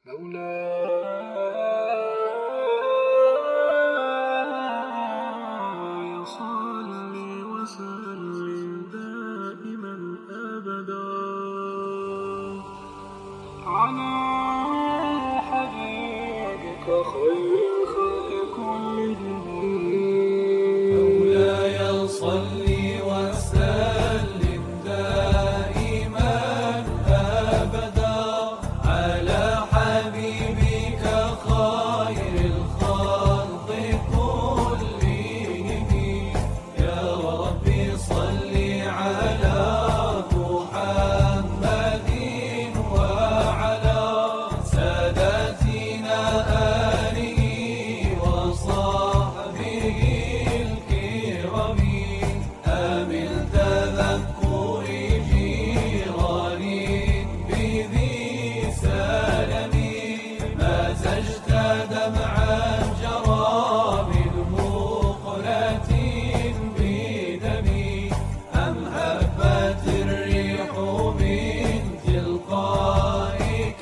مولاي صل وسلم دائما أبدا على حبيبك خير الخلق كلهم. مولاي صل وسلم دائما أبدا على حبيبك خير الخلق كلهم. يا ربي صل على محمد وعلى ساداتنا آله وصحبه الكرام. آمن تذكر جيران بذي سلم ما زجت دمعا جرى من مقلة بدمي أم هبت الريح من تلقاء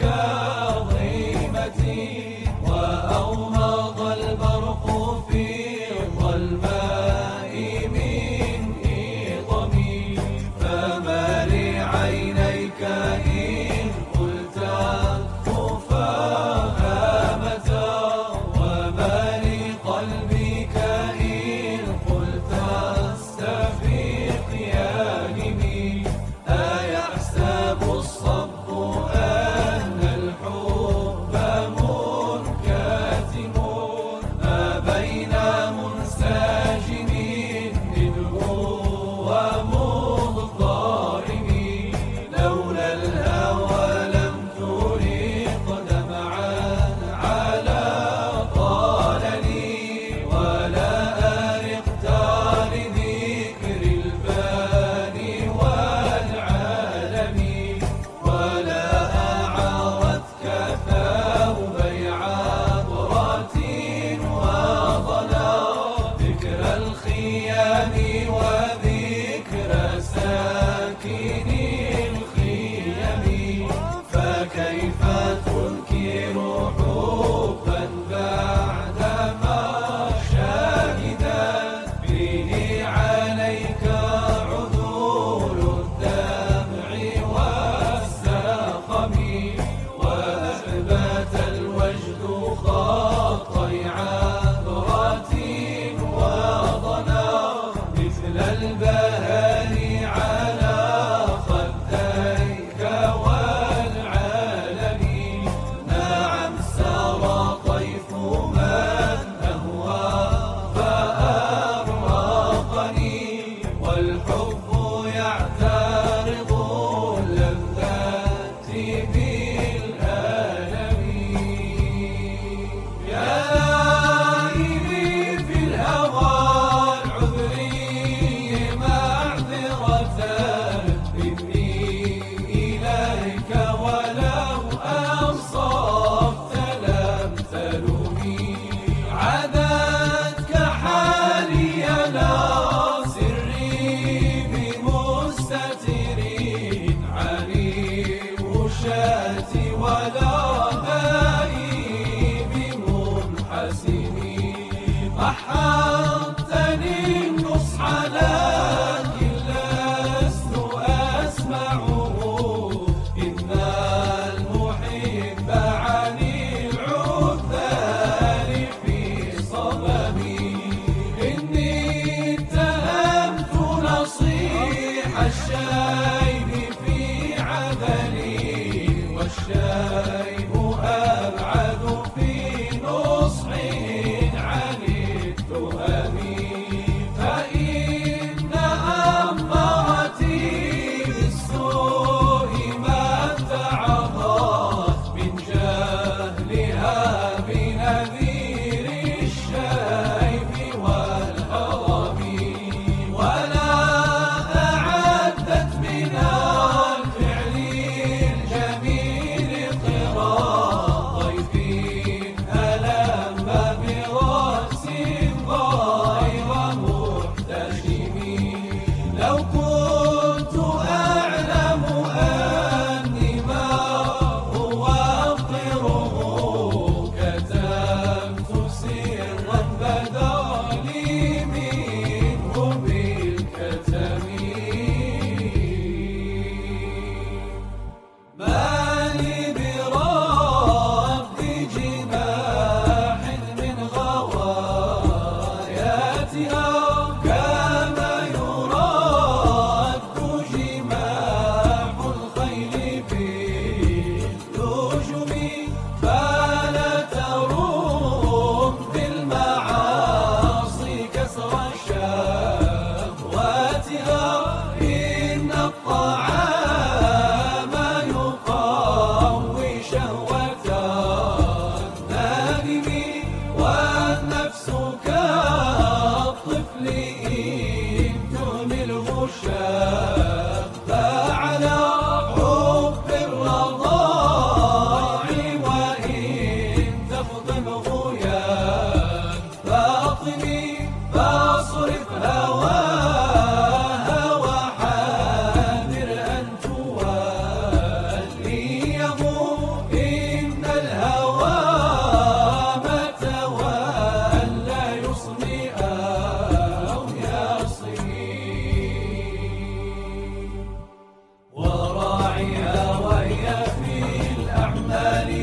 كظيمتي وأومض البرق في الظلماء من إضمي. فما لعينيك إن قلت كفاها متى وما لقلبك إن قلت استفيق يا نمي. أيحسب الصب أن الحب منكتم ما بين منسجم منه ومضطرم. لولا الهوى لم ترق دمعا على طالني ولا أرقت لذكر الباني والعالم ولا أعارتك ثوبي عبرة وضنا ذكر الخيام وذكر ساكن الخيم. فكيف تنكر حبا بعدما شاهدت به عليك عذول الدمع والسقم وأثبت الوجد خطي عبرة وضنا مثل البهار على خديك والعالم. نعم سرى طيف من أهوى فأرقني والحب يعترض اللذات بالآلم. يا لائمي في الهوى العذري معذرة إني إليك ولو أنصفت لم تلومي. عدتك حالي لا سري بمستترين عن الوشاة ولا بائي بمنحسني. محضتني النصح لكن لست أسمعه إن المحب عن العذال في صممي. إني اتهمت نصيح الشيب في عذلي والشيب أبعد في نصح عن التهم. فإن أمرتي بالسوء ما اتعظت من جهلها بنذير الشيب والهرم. ولا أعدت من الفعل الجميل قراء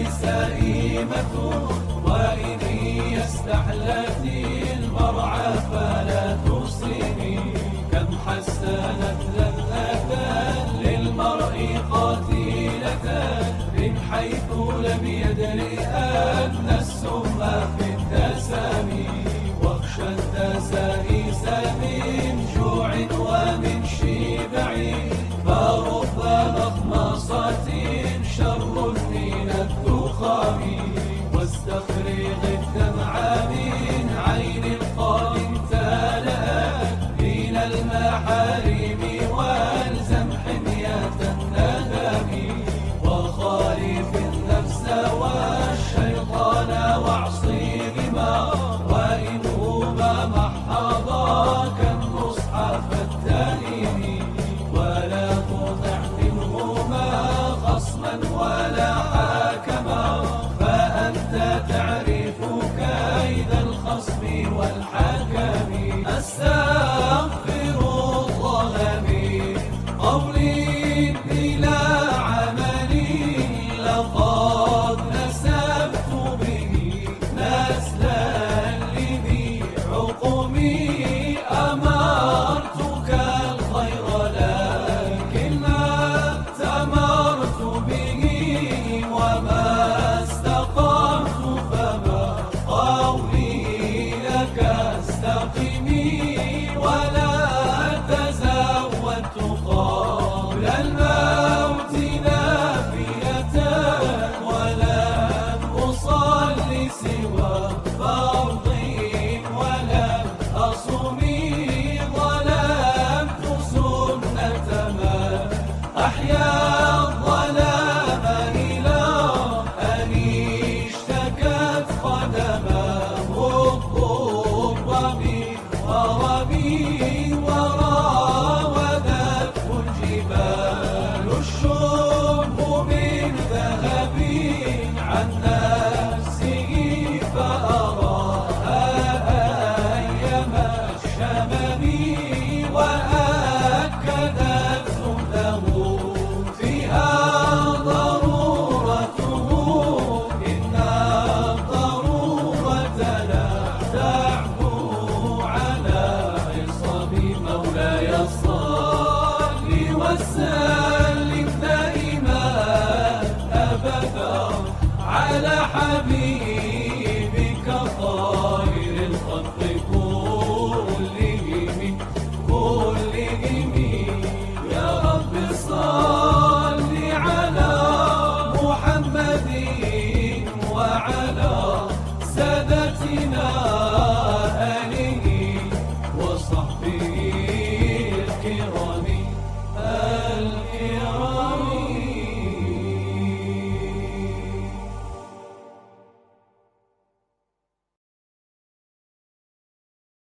سئيمة وإن استحلت المرعى فلا تصيبي. كم حسنت لذة للمرء قاتلة من حيث لم يدري أن